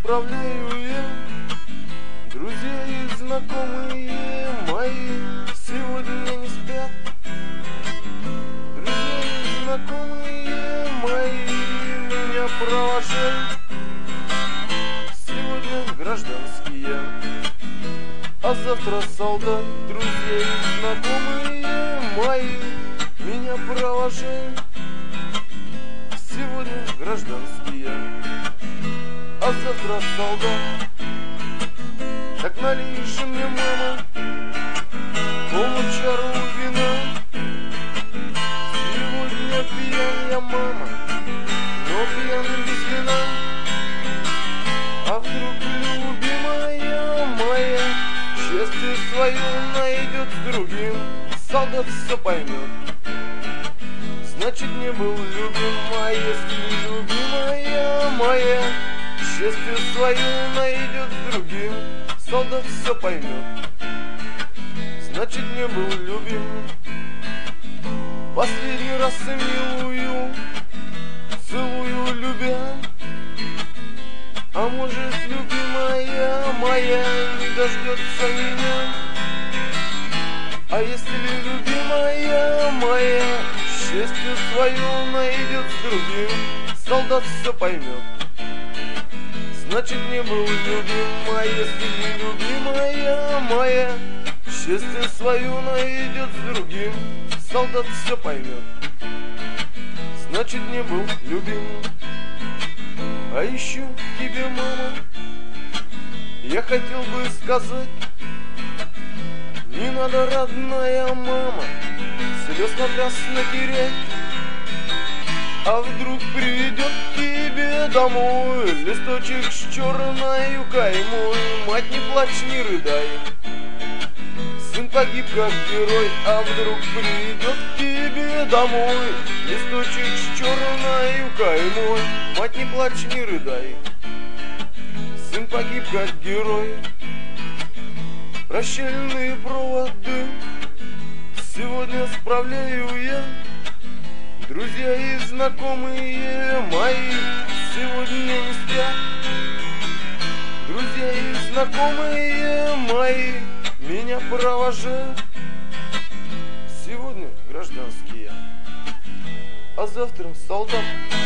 справляю я. Друзья и знакомые мои сегодня не спят. Друзья и знакомые мои меня провожают. Сегодня гражданские, а завтра солдат. Друзья и знакомые мои меня провожают. Сегодня гражданские, а завтра солдат. Так налей же мне, мама, полчару вина. Сегодня пьян я, мама, но пьян без вина. А вдруг любимая моя счастье свое найдет с другим? Солдат все поймет, значит не был любим. А если любимая моя счастье свое найдет с другим, солдат все поймет, значит не был любим. Последний раз милую, целую любя. А может, любимая моя не дождется меня? А если любимая моя счастье свое найдет с другим, солдат все поймет, значит не был любим. А если любимая моя счастье свое найдет с другим, солдат все поймет, значит не был любим. А еще тебе, мама, я хотел бы сказать: не надо, родная мама, слез напрасно терять. А вдруг придет к тебе домой листочек с черною каймой? Мать, не плачь, не рыдай, сын погиб как герой. А вдруг придет к тебе домой листочек с черною каймой? Мать, не плачь, не рыдай, сын погиб как герой. Прощальные проводы сегодня справляю я. Друзья и знакомые мои сегодня не спят. Друзья и знакомые мои меня провожают. Сегодня гражданские, а завтра солдат.